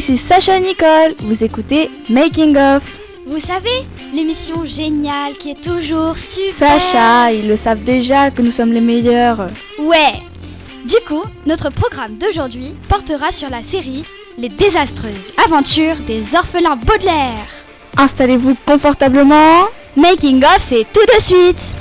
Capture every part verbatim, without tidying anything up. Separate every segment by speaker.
Speaker 1: ici Sacha et Nicole, vous écoutez Making of.
Speaker 2: Vous savez, l'émission géniale qui est toujours super.
Speaker 1: Sacha, ils le savent déjà que nous sommes les meilleurs.
Speaker 2: Ouais. Du coup, notre programme d'aujourd'hui portera sur la série Les désastreuses aventures des orphelins Baudelaire.
Speaker 1: Installez-vous confortablement.
Speaker 2: Making of, c'est tout de suite.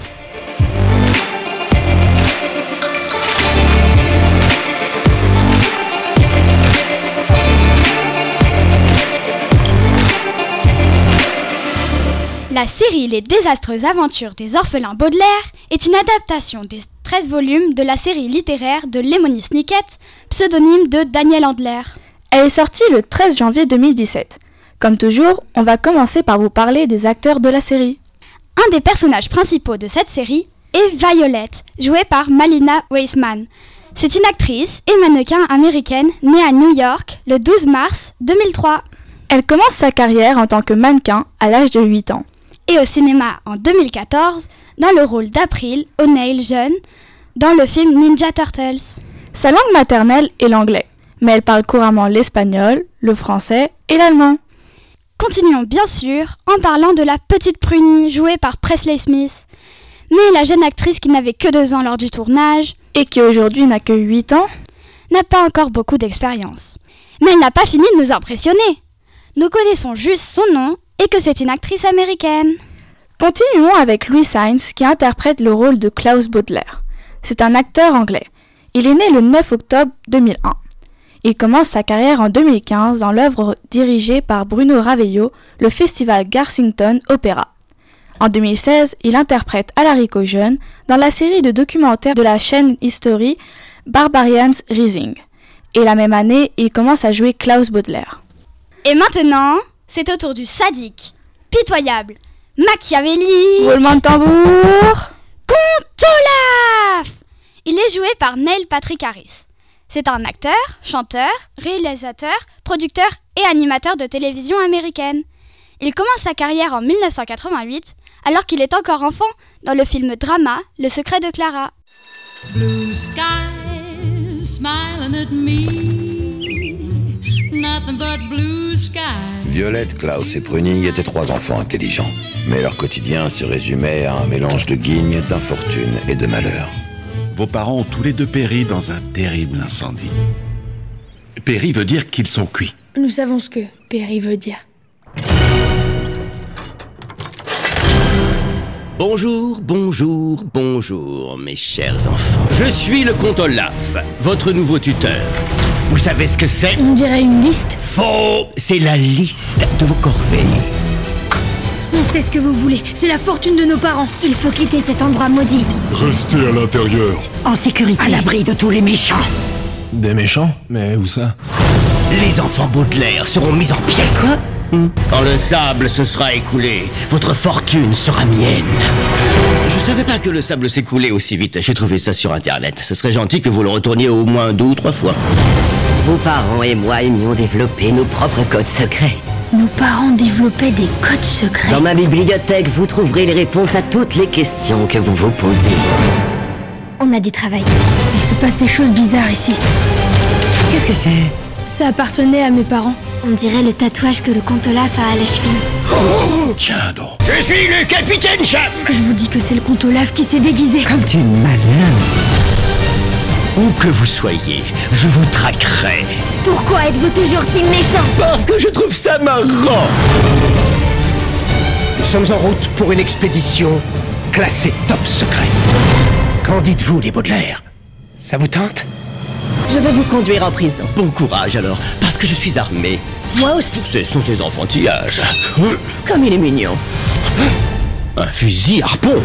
Speaker 2: La série Les désastreuses aventures des orphelins Baudelaire est une adaptation des treize volumes de la série littéraire de Lemony Snicket, pseudonyme de Daniel Handler.
Speaker 1: Elle est sortie le treize janvier deux mille dix-sept. Comme toujours, on va commencer par vous parler des acteurs de la série.
Speaker 2: Un des personnages principaux de cette série est Violet, jouée par Malina Weissman. C'est une actrice et mannequin américaine née à New York le douze mars deux mille trois.
Speaker 1: Elle commence sa carrière en tant que mannequin à l'âge de huit ans.
Speaker 2: Et au cinéma en deux mille quatorze, dans le rôle d'April O'Neil jeune, dans le film Ninja Turtles.
Speaker 1: Sa langue maternelle est l'anglais, mais elle parle couramment l'espagnol, le français et l'allemand.
Speaker 2: Continuons bien sûr en parlant de la petite Prunie, jouée par Presley Smith. Mais la jeune actrice qui n'avait que deux ans lors du tournage,
Speaker 1: et qui aujourd'hui n'a que huit ans,
Speaker 2: n'a pas encore beaucoup d'expérience. Mais elle n'a pas fini de nous impressionner. Nous connaissons juste son nom et que c'est une actrice américaine.
Speaker 1: Continuons avec Louis Sainz qui interprète le rôle de Klaus Baudelaire. C'est un acteur anglais. Il est né le neuf octobre deux mille un. Il commence sa carrière en deux mille quinze dans l'œuvre dirigée par Bruno Ravello, le festival Garsington Opera. En deux mille seize, il interprète Alarico jeune dans la série de documentaires de la chaîne History Barbarians Rising. Et la même année, il commence à jouer Klaus Baudelaire.
Speaker 2: Et maintenant, c'est au tour du sadique, pitoyable, Machiavelli,
Speaker 1: roulement de tambour,
Speaker 2: Comte Olaf. Il est joué par Neil Patrick Harris. C'est un acteur, chanteur, réalisateur, producteur et animateur de télévision américaine. Il commence sa carrière en dix-neuf cent quatre-vingt-huit, alors qu'il est encore enfant, dans le film drama Le secret de Clara.
Speaker 3: Blue skies smiling at me. Nothing but blue skies.
Speaker 4: Violette, Klaus et Prunie étaient trois enfants intelligents, mais leur quotidien se résumait à un mélange de guignes, d'infortune et de malheur.
Speaker 5: Vos parents ont tous les deux péri dans un terrible incendie. Péri veut dire qu'ils sont cuits.
Speaker 6: Nous savons ce que péri veut dire.
Speaker 7: Bonjour, bonjour, bonjour, mes chers enfants. Je suis le comte Olaf, votre nouveau tuteur. Vous savez ce que c'est ?
Speaker 6: On dirait une liste.
Speaker 7: Faux ! C'est la liste de vos corvées.
Speaker 6: On sait ce que vous voulez, c'est la fortune de nos parents.
Speaker 8: Il faut quitter cet endroit maudit.
Speaker 9: Restez à l'intérieur.
Speaker 8: En sécurité.
Speaker 7: À l'abri de tous les méchants.
Speaker 9: Des méchants ? Mais où ça ?
Speaker 7: Les enfants Baudelaire seront mis en pièces. Quand le sable se sera écoulé, votre fortune sera mienne. Je savais pas que le sable s'écoulait aussi vite. J'ai trouvé ça sur internet. Ce serait gentil que vous le retourniez au moins deux ou trois fois.
Speaker 8: Vos parents et moi aimions développer nos propres codes secrets.
Speaker 6: Nos parents développaient des codes secrets.
Speaker 8: Dans ma bibliothèque, vous trouverez les réponses à toutes les questions que vous vous posez. On a du travail.
Speaker 6: Il se passe des choses bizarres ici.
Speaker 8: Qu'est-ce que c'est ?
Speaker 6: Ça appartenait à mes parents.
Speaker 8: On dirait le tatouage que le comte Olaf a à la cheville.
Speaker 5: Oh, tiens donc.
Speaker 7: Je suis le capitaine Cham.
Speaker 6: Je vous dis que c'est le comte Olaf qui s'est déguisé.
Speaker 8: Comme tu malin.
Speaker 7: Où que vous soyez, je vous traquerai.
Speaker 8: Pourquoi êtes-vous toujours si méchant ?
Speaker 7: Parce que je trouve ça marrant. Nous sommes en route pour une expédition classée top secret. Qu'en dites-vous, les Baudelaire ? Ça vous tente ?
Speaker 8: Je vais vous conduire en prison.
Speaker 7: Bon courage alors, parce que je suis armé.
Speaker 8: Moi aussi.
Speaker 7: Ce sont ces enfantillages.
Speaker 8: Comme il est mignon.
Speaker 7: Un fusil harpon.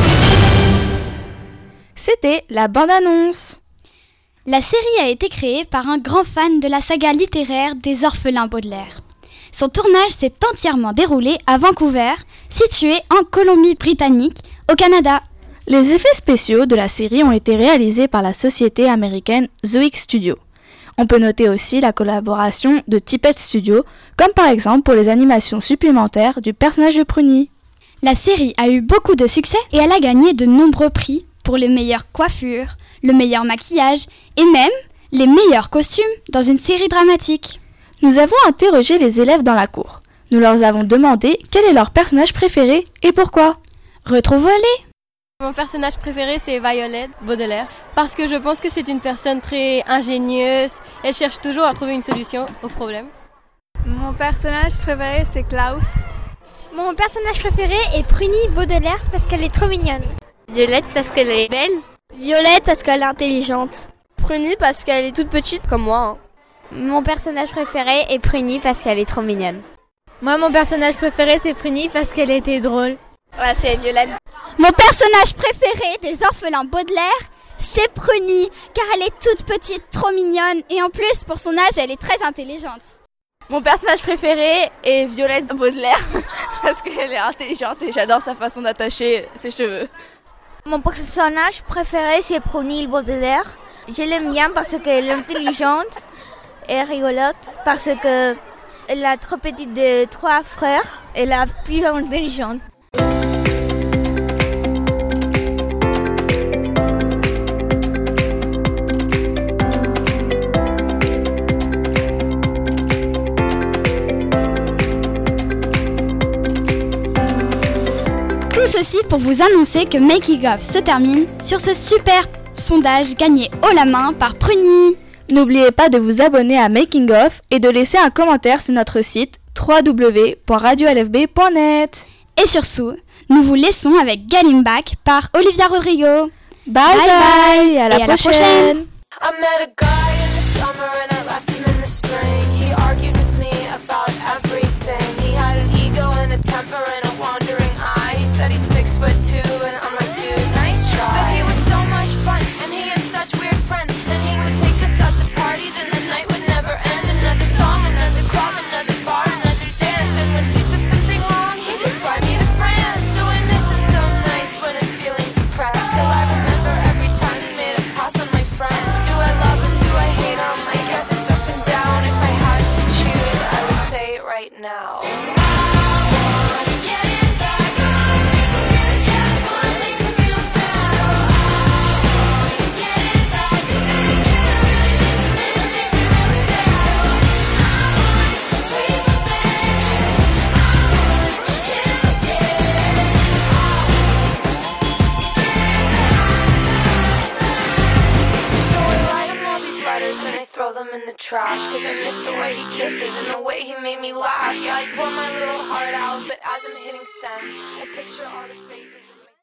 Speaker 1: C'était la bande-annonce.
Speaker 2: La série a été créée par un grand fan de la saga littéraire des orphelins Baudelaire. Son tournage s'est entièrement déroulé à Vancouver, situé en Colombie-Britannique, au Canada.
Speaker 1: Les effets spéciaux de la série ont été réalisés par la société américaine Zoic Studio. On peut noter aussi la collaboration de Tippett Studio, comme par exemple pour les animations supplémentaires du personnage de Prunie.
Speaker 2: La série a eu beaucoup de succès et elle a gagné de nombreux prix pour les meilleures coiffures, le meilleur maquillage et même les meilleurs costumes dans une série dramatique.
Speaker 1: Nous avons interrogé les élèves dans la cour. Nous leur avons demandé quel est leur personnage préféré et pourquoi.
Speaker 2: Retrouvons-les.
Speaker 10: Mon personnage préféré, c'est Violette Baudelaire, parce que je pense que c'est une personne très ingénieuse. Elle cherche toujours à trouver une solution aux problèmes.
Speaker 11: Mon personnage préféré, c'est Klaus.
Speaker 12: Mon personnage préféré est Pruny Baudelaire parce qu'elle est trop mignonne.
Speaker 13: Violette parce qu'elle est belle.
Speaker 12: Violette parce qu'elle est intelligente.
Speaker 11: Pruny parce qu'elle est toute petite comme moi.
Speaker 13: Mon personnage préféré est Pruny parce qu'elle est trop mignonne.
Speaker 14: Moi, mon personnage préféré, c'est Pruny parce qu'elle était drôle.
Speaker 11: Ouais, c'est Violette.
Speaker 2: Mon personnage préféré des orphelins Baudelaire, c'est Pruny, car elle est toute petite, trop mignonne, et en plus, pour son âge, elle est très intelligente.
Speaker 11: Mon personnage préféré est Violette Baudelaire, parce qu'elle est intelligente et j'adore sa façon d'attacher ses cheveux.
Speaker 15: Mon personnage préféré, c'est Pruny Baudelaire. Je l'aime bien parce qu'elle est intelligente et rigolote, parce qu'elle a trop petite de trois frères, elle est plus intelligente.
Speaker 2: Tout ceci pour vous annoncer que Making of se termine sur ce super sondage gagné haut la main par Pruny.
Speaker 1: N'oubliez pas de vous abonner à Making of et de laisser un commentaire sur notre site w w w point radio l f b point net.
Speaker 2: Et sur ce, nous vous laissons avec Galimback par Olivia Rodrigo.
Speaker 1: Bye bye, bye, bye à la
Speaker 2: et
Speaker 1: prochaine.
Speaker 16: I met a guy in the summer and I left him in the spring. He argued with me about everything. He had an ego and a temper and a wandering eye. He said he's six foot two and I'm like, dude, nice try. But he was so much fun and he had such weird friends. And he would take us out to parties and the night would never end. Another song, another club, another bar, another dance. And when he said something wrong, he just fly me to France. So I miss him some nights when I'm feeling depressed. Till I remember every time he made a pass on my friend. Do I love him? Do I hate him? I guess it's up and down. If I had to choose, I would say it right now. Then I throw them in the trash. Cause I miss the way he kisses and the way he made me laugh. Yeah, I pour my little heart out, but as I'm hitting send, I picture all the faces